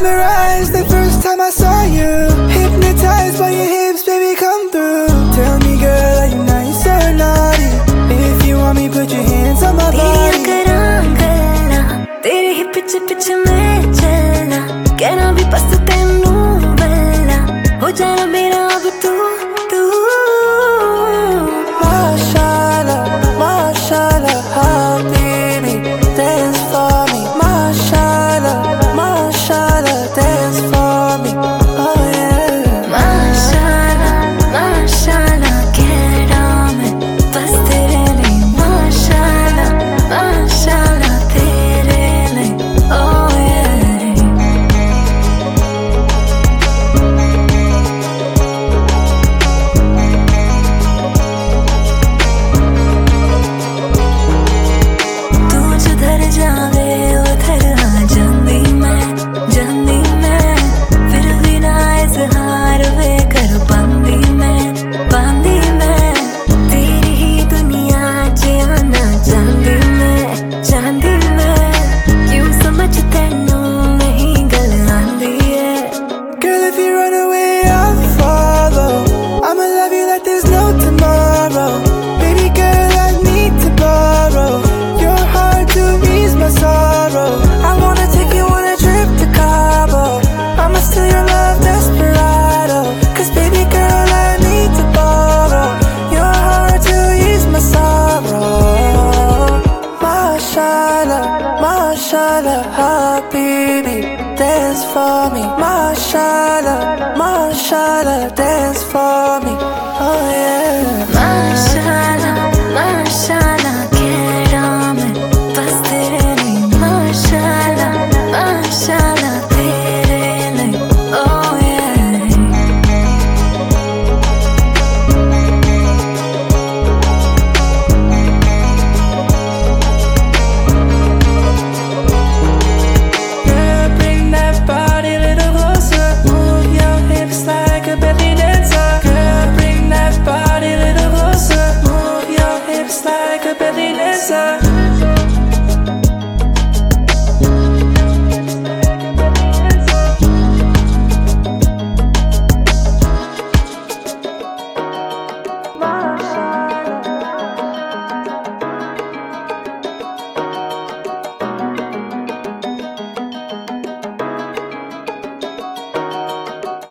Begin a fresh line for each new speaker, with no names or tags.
mesmerized the first time I saw you. Hypnotized by your hips, baby, come through. Tell me, girl, are you nice or naughty? If you want me, put your hands on my body.
तेरे ही पीछे पीछे मैं चलना, कहना भी बस तेनू मिलना, हो जाना मेरा अब तू तू।
Mashallah, mashallah, habibi, dance for me. Mashallah, mashallah, dance for me. Oh yeah.
माशाल्लाह माशाल्लाह कह रहा मैं बस तेरे लिए, माशाल्लाह माशाल्लाह तेरे लिए। Oh yeah. तू जिधर जावे उधर आ जांदी मैं, फिर भी ना इज़हार वे कर पांदी मैं, तेरी ही दुनिया च आना चाहती मैं, क्यों समझ तेनू नहीं गल आंदी है।
Girl, if you run away, I'll follow. I'ma love you like there's no tomorrow. Baby girl, I need to borrow your heart to ease my sorrow. I wanna take you on a trip to Cabo. I'ma steal your love, desperado. Cause baby girl, I need to borrow your heart to ease my sorrow. Mashallah, mashallah, habibi, dance for me. Mashallah, mashallah, dance for me.